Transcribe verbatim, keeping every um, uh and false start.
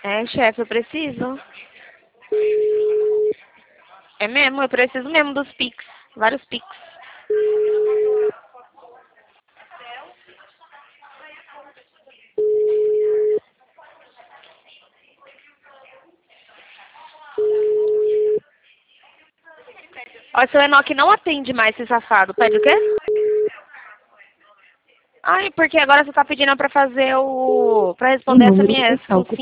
É, chefe, eu preciso. É mesmo, eu preciso mesmo dos Pix. Vários Pix. Ó, seu Enoque não atende mais esse safado. Pede o quê? Ai, porque agora você tá pedindo pra fazer o... pra O responder número que S M S está com